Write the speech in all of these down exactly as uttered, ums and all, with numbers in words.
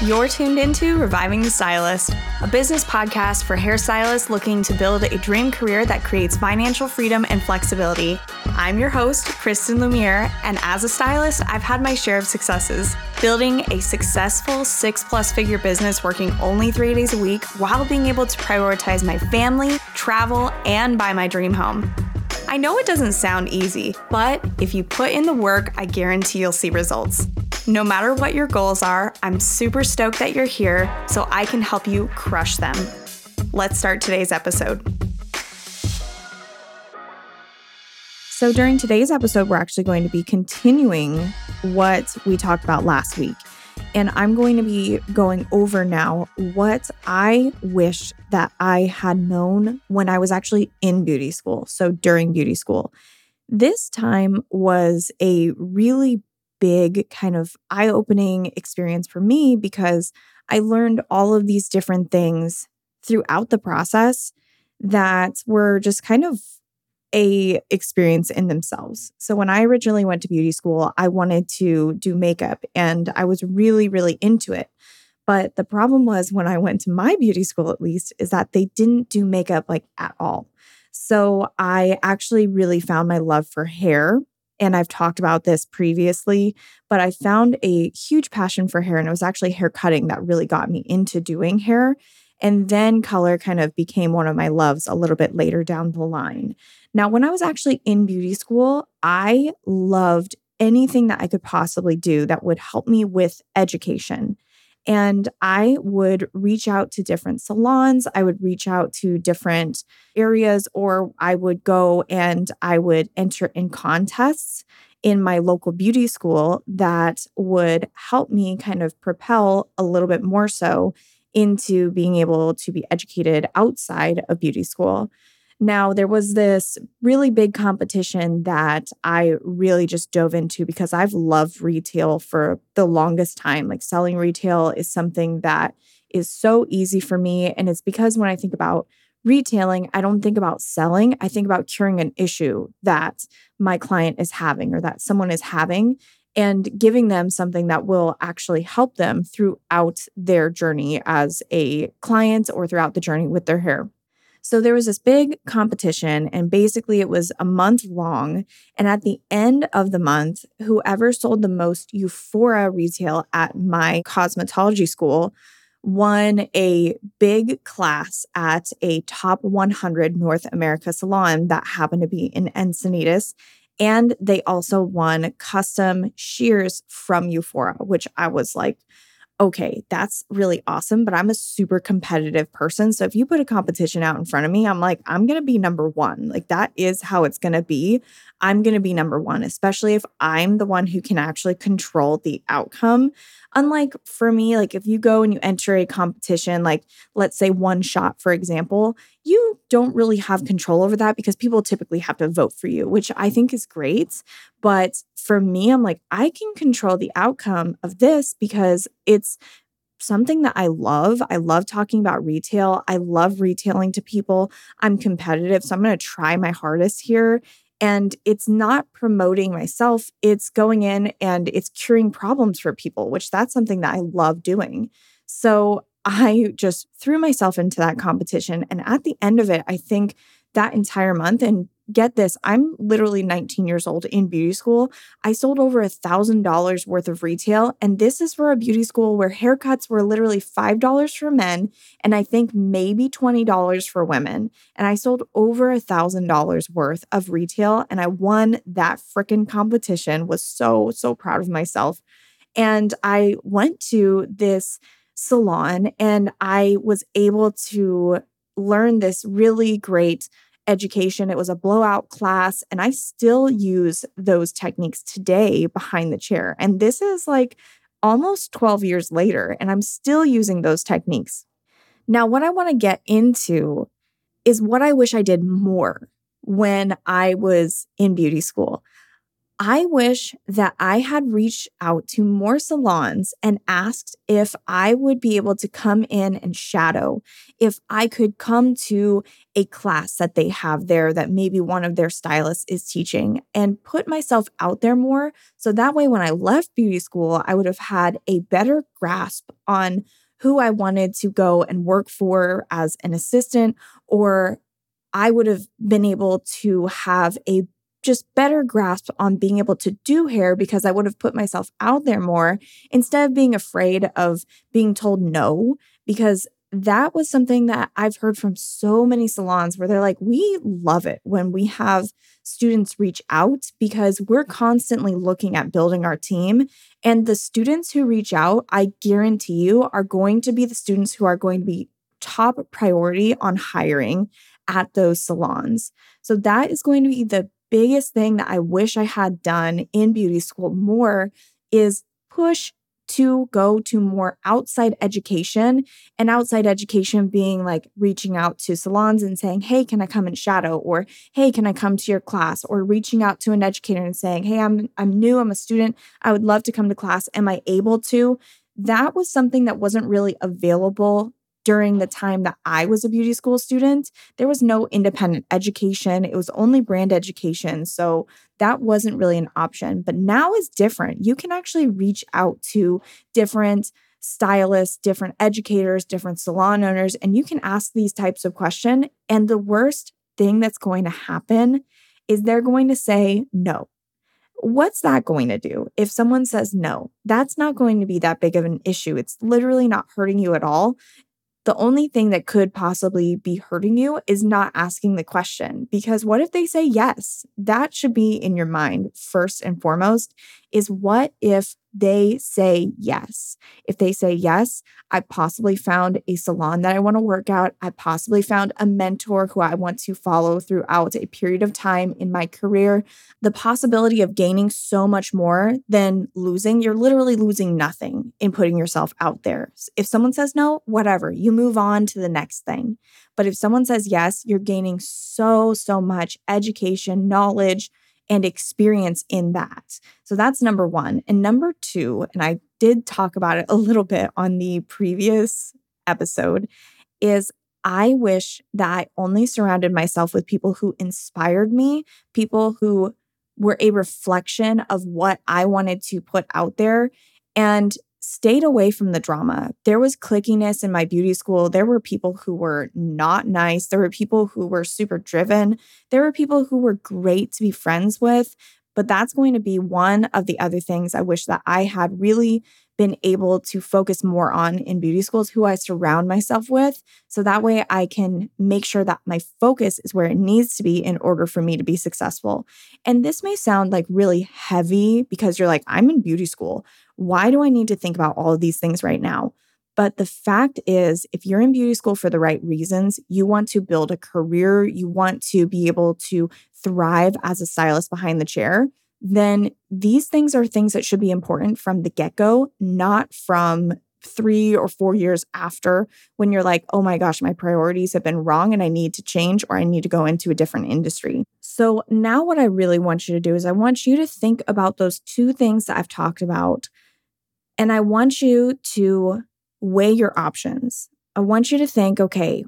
You're tuned into Reviving the Stylist, a business podcast for hairstylists looking to build a dream career that creates financial freedom and flexibility. I'm your host, Kristen Lumiere, and as a stylist, I've had my share of successes, building a successful six-plus figure business working only three days a week while being able to prioritize my family, travel, and buy my dream home. I know it doesn't sound easy, but if you put in the work, I guarantee you'll see results. No matter what your goals are, I'm super stoked that you're here so I can help you crush them. Let's start today's episode. So during today's episode, we're actually going to be continuing what we talked about last week. And I'm going to be going over now what I wish that I had known when I was actually in beauty school. So during beauty school, this time was a really big kind of eye-opening experience for me because I learned all of these different things throughout the process that were just kind of a experience in themselves. So when I originally went to beauty school, I wanted to do makeup and I was really, really into it. But the problem was when I went to my beauty school, at least, is that they didn't do makeup like at all. So I actually really found my love for hair. And I've talked about this previously, but I found a huge passion for hair, and it was actually hair cutting that really got me into doing hair. And then color kind of became one of my loves a little bit later down the line. Now, when I was actually in beauty school, I loved anything that I could possibly do that would help me with education. And I would reach out to different salons, I would reach out to different areas, or I would go and I would enter in contests in my local beauty school that would help me kind of propel a little bit more so into being able to be educated outside of beauty school. Now, there was this really big competition that I really just dove into because I've loved retail for the longest time. Like selling retail is something that is so easy for me. And it's because when I think about retailing, I don't think about selling. I think about curing an issue that my client is having or that someone is having and giving them something that will actually help them throughout their journey as a client or throughout the journey with their hair. So there was this big competition, and basically it was a month long. And at the end of the month, whoever sold the most Euphoria retail at my cosmetology school won a big class at a top one hundred North America salon that happened to be in Encinitas. And they also won custom shears from Euphoria, which I was like, okay, that's really awesome, but I'm a super competitive person. So if you put a competition out in front of me, I'm like, I'm going to be number one. Like that is how it's going to be. I'm going to be number one, especially if I'm the one who can actually control the outcome. Unlike for me, like if you go and you enter a competition, like let's say One Shot, for example, you don't really have control over that because people typically have to vote for you, which I think is great. But for me, I'm like, I can control the outcome of this because it's something that I love. I love talking about retail. I love retailing to people. I'm competitive, so I'm going to try my hardest here. And it's not promoting myself. It's going in and it's curing problems for people, which that's something that I love doing. So I just threw myself into that competition. And at the end of it, I think that entire month, and get this, I'm literally nineteen years old in beauty school. I sold over a thousand dollars worth of retail. And this is for a beauty school where haircuts were literally five dollars for men. And I think maybe twenty dollars for women. And I sold over a thousand dollars worth of retail. And I won that freaking competition, was so, so proud of myself. And I went to this salon and I was able to learn this really great education. It was a blowout class, and I still use those techniques today behind the chair. And this is like almost twelve years later, and I'm still using those techniques. Now, what I want to get into is what I wish I did more when I was in beauty school. I wish that I had reached out to more salons and asked if I would be able to come in and shadow, if I could come to a class that they have there that maybe one of their stylists is teaching and put myself out there more. So that way, when I left beauty school, I would have had a better grasp on who I wanted to go and work for as an assistant, or I would have been able to have a just better grasp on being able to do hair because I would have put myself out there more instead of being afraid of being told no, because that was something that I've heard from so many salons where they're like, we love it when we have students reach out because we're constantly looking at building our team. And the students who reach out, I guarantee you, are going to be the students who are going to be top priority on hiring at those salons. So that is going to be the biggest thing that I wish I had done in beauty school more is push to go to more outside education, and outside education being like reaching out to salons and saying, hey, can I come and shadow? Or, hey, can I come to your class? Or reaching out to an educator and saying, hey, I'm, I'm new, I'm a student. I would love to come to class. Am I able to? That was something that wasn't really available during the time that I was a beauty school student. There was no independent education. It was only brand education. So that wasn't really an option. But now is different. You can actually reach out to different stylists, different educators, different salon owners, and you can ask these types of questions. And the worst thing that's going to happen is they're going to say no. What's that going to do? If someone says no, that's not going to be that big of an issue. It's literally not hurting you at all. The only thing that could possibly be hurting you is not asking the question, because what if they say yes? That should be in your mind first and foremost, is what if they say yes? If they say yes, I possibly found a salon that I want to work at. I possibly found a mentor who I want to follow throughout a period of time in my career. The possibility of gaining so much more than losing, you're literally losing nothing in putting yourself out there. If someone says no, whatever, you move on to the next thing. But if someone says yes, you're gaining so, so much education, knowledge, and experience in that. So that's number one. And number two, and I did talk about it a little bit on the previous episode, is I wish that I only surrounded myself with people who inspired me, people who were a reflection of what I wanted to put out there, and stayed away from the drama. There was clickiness in my beauty school. There were people who were not nice. There were people who were super driven. There were people who were great to be friends with. But that's going to be one of the other things I wish that I had really been able to focus more on in beauty schools, who I surround myself with. So that way I can make sure that my focus is where it needs to be in order for me to be successful. And this may sound like really heavy because you're like, I'm in beauty school. Why do I need to think about all of these things right now? But the fact is, if you're in beauty school for the right reasons, you want to build a career, you want to be able to thrive as a stylist behind the chair, then these things are things that should be important from the get-go, not from three or four years after when you're like, oh my gosh, my priorities have been wrong and I need to change or I need to go into a different industry. So now what I really want you to do is I want you to think about those two things that I've talked about. And I want you to weigh your options. I want you to think, okay,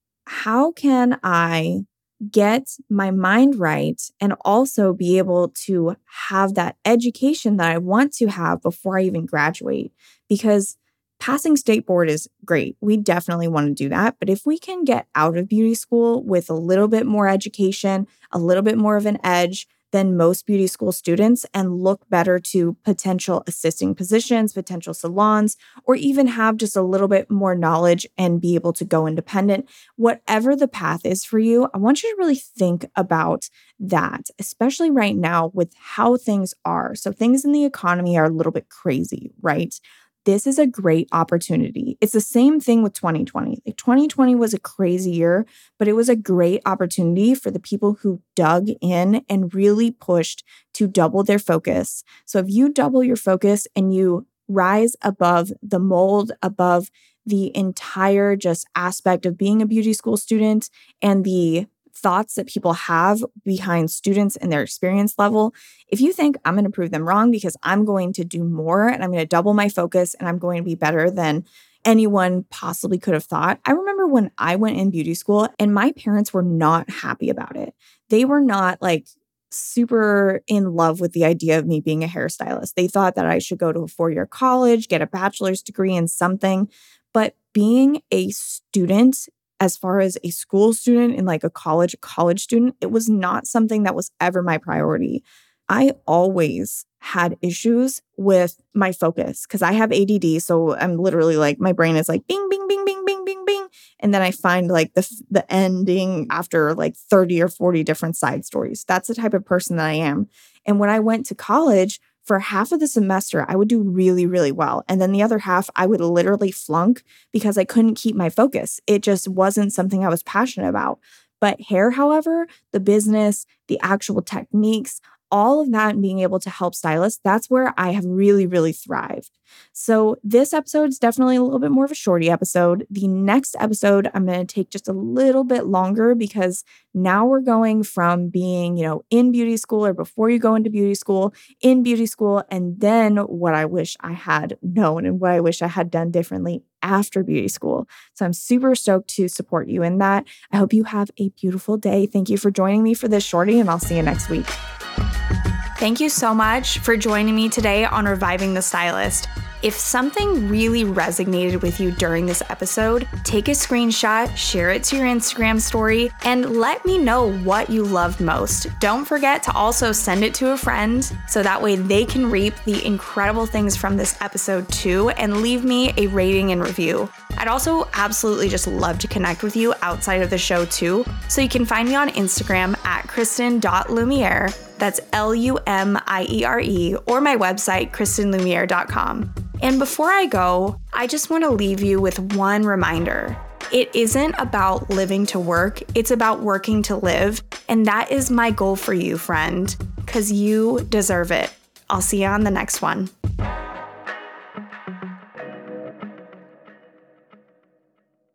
how can I get my mind right and also be able to have that education that I want to have before I even graduate? Because passing state board is great. We definitely want to do that. But if we can get out of beauty school with a little bit more education, a little bit more of an edge than most beauty school students, and look better to potential assisting positions, potential salons, or even have just a little bit more knowledge and be able to go independent, whatever the path is for you, I want you to really think about that, especially right now with how things are. So things in the economy are a little bit crazy, right? This is a great opportunity. It's the same thing with twenty twenty. Like twenty twenty was a crazy year, but it was a great opportunity for the people who dug in and really pushed to double their focus. So if you double your focus and you rise above the mold, above the entire just aspect of being a beauty school student and the thoughts that people have behind students and their experience level, if you think I'm going to prove them wrong because I'm going to do more and I'm going to double my focus and I'm going to be better than anyone possibly could have thought. I remember when I went in beauty school and my parents were not happy about it. They were not like super in love with the idea of me being a hairstylist. They thought that I should go to a four-year college, get a bachelor's degree in something. But being a student, as far as a school student and like a college college student, it was not something that was ever my priority. I always had issues with my focus because I have A D D. So I'm literally like, my brain is like bing, bing, bing, bing, bing, bing, bing. And then I find like the the ending after like thirty or forty different side stories. That's the type of person that I am. And when I went to college, for half of the semester, I would do really, really well. And then the other half, I would literally flunk because I couldn't keep my focus. It just wasn't something I was passionate about. But hair, however, the business, the actual techniques, all of that and being able to help stylists, that's where I have really, really thrived. So this episode is definitely a little bit more of a shorty episode. The next episode, I'm going to take just a little bit longer because now we're going from being, you know, in beauty school or before you go into beauty school, in beauty school, and then what I wish I had known and what I wish I had done differently after beauty school. So I'm super stoked to support you in that. I hope you have a beautiful day. Thank you for joining me for this shorty, and I'll see you next week. Thank you so much for joining me today on Reviving the Stylist. If something really resonated with you during this episode, take a screenshot, share it to your Instagram story, and let me know what you loved most. Don't forget to also send it to a friend so that way they can reap the incredible things from this episode too, and leave me a rating and review. I'd also absolutely just love to connect with you outside of the show too, so you can find me on Instagram at kristen dot lumiere. That's L U M I E R E, or my website, kristen lumiere dot com. And before I go, I just want to leave you with one reminder. It isn't about living to work, it's about working to live. And that is my goal for you, friend, because you deserve it. I'll see you on the next one.